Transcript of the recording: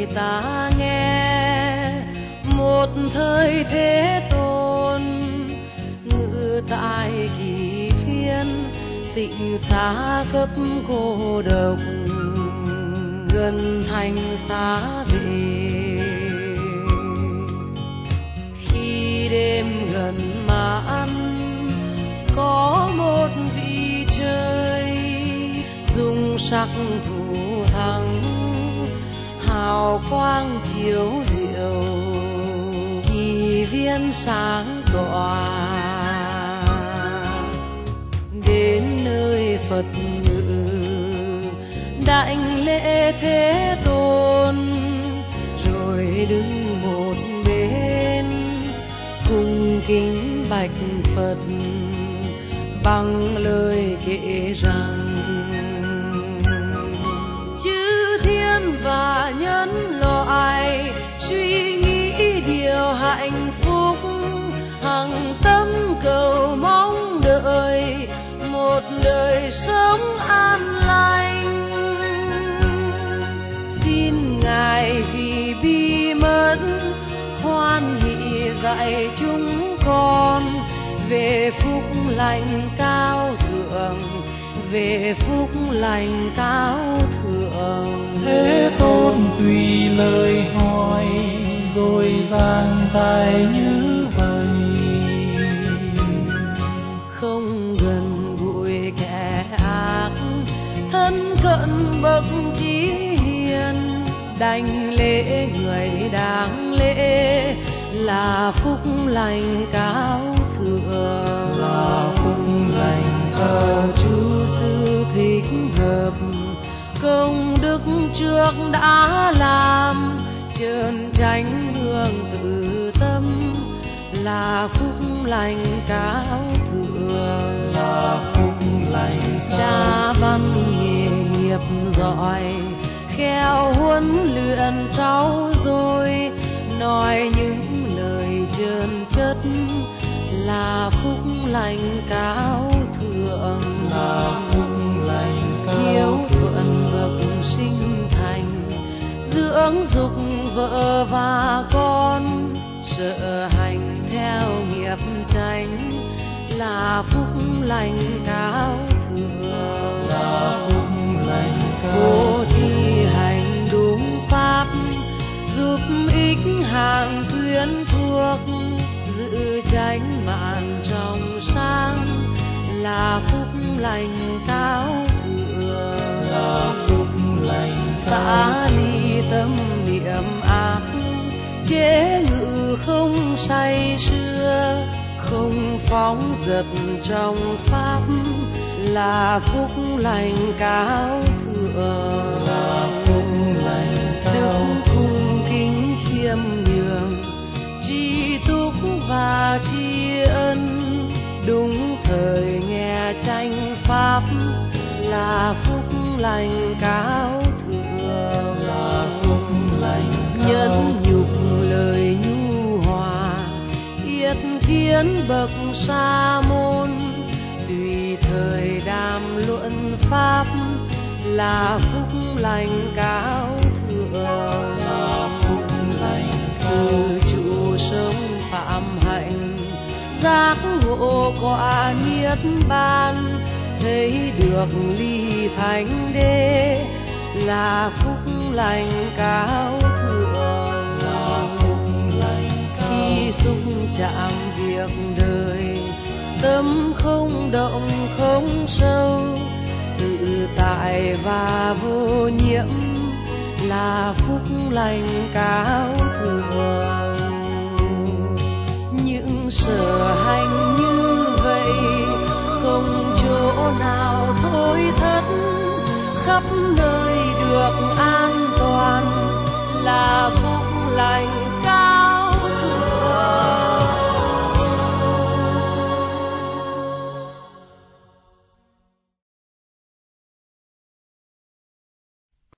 ta nghe một thời thế tôn ngự tại kỳ phiên, tịnh xá khắp cô độc gần thành xá về. Khi đêm gần mãn có một vị trời dung sắc thủ thắng, hào quang chiếu diệu kỳ viên sáng tỏa. Đến nơi Phật ngự đảnh lễ Thế Tôn, rồi đứng một bên cung kính bạch Phật bằng lời kể rằng: chư thiên và nhân loại suy nghĩ điều hạnh phúc, hằng tâm cầu mong đợi một đời sống an lành. Xin Ngài vì bi mẫn hoan hỷ dạy chúng con về phúc lành cao thượng, về phúc lành cao thượng. Thế Tôn tùy lời hỏi rồi giảng tài như vậy. Không gần gũi kẻ ác, thân cận bậc trí hiền, đảnh lễ người đáng lễ là phúc lành cao thượng. Là phúc lành cao Chú sư thích hợp công đức trước đã làm, trơn tránh hương tự tâm là phúc lành cao thượng. Là phúc lành cao Đã văn nghề nghiệp giỏi, khéo huấn luyện trau dồi, nói những lời trơn chất là phúc lành cao thượng. là phúc lành Hiếu cao thuận bậc sinh thành, dưỡng dục vợ và con, sợ hành theo nghiệp chánh là phúc lành cao thượng. là phúc lành Bố cao thi hành đúng pháp, giúp ích hàng tuyến thuộc, giữ chánh mạng trong sáng là phúc lành cao thượng. là phúc lành Xả ly tâm niệm ác, chế ngự không say sưa, không phóng dật trong pháp là phúc lành cao thượng. là phúc lành cao Đức cung kính khiêm nhường, tri túc và tri ân, đúng thời nghe chánh pháp là phúc lành cao thượng. là phúc lành cao Nhẫn nhục lời nhu hòa, yết kiến bậc sa môn, tùy thời đàm luận pháp là phúc lành cao thượng. là phúc lành cao Từ trụ sống phạm hạnh, giác ngộ quả niết bàn, thấy được ly thánh đế là phúc lành cao thượng. là phúc lành cao Khi xúc chạm việc đời, tâm không động không sâu, tự tại và vô nhiễm là phúc lành cao thượng.